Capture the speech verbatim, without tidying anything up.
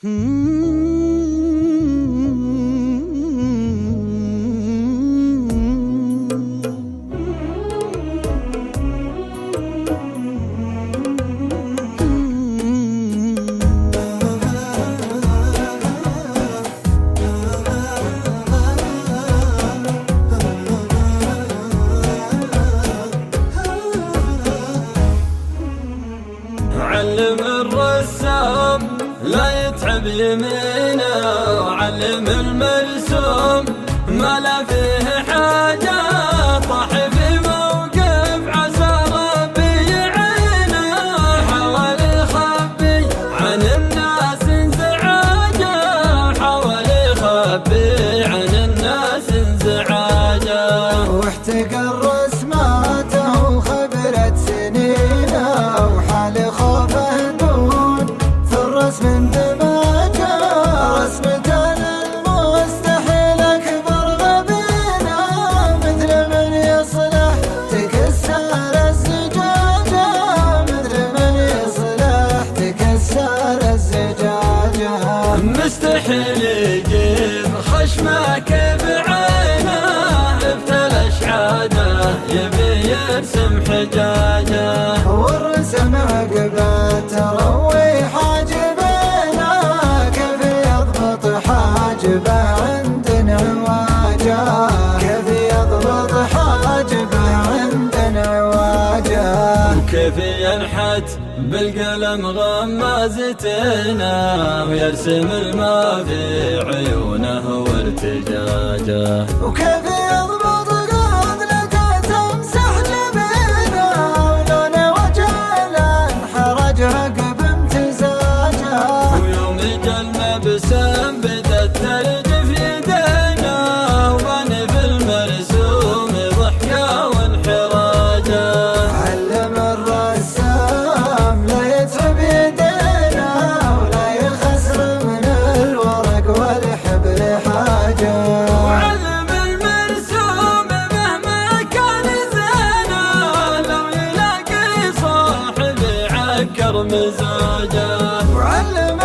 علم الرسام لا يتعب يمينه، وعلم المرسوم ما لا فيه حاجة. طاح في موقف عسى ربي يعينه، حاول يخبي عن الناس انزعاجه، حاول يخبي عن الناس انزعاجه. واحتقى رسماته وخبرت سنينه، وحال خوفه دون في الرسم اندماجه. رسمته للمستحيل اكبر غبينه، مثل من يصلح تكسر الزجاجه، مثل من يصلح تكسر الزجاجه. مستحيل يجيب خشمك بعينه، ابتلى اشعاده يبي يرسم حجاجه. والرسم عقبه تروي حاجبينه، كيف يضبط حاجبه عند انعواجه، كيف يضبط حاجبه عند انعواجه. وكيف ينحت بالقلم غمازتنا، ويرسم الماء في عيونه وارتجاجه. وكيف يضبط قبلته تمسح جبينه، ولون وجهه انحرج عقب امتزاجه. ويوم جا المبسم بدت ترجف يدينا، وبان في المرسوم ضحكه وانحراجه. علم الرسام لا يتعب يدينا، ولا يخسر من الورق والحبر حاجه. وعلم المرسوم مهما كان زينه، لو يلاقي صاحب يعكر مزاجه. وعلم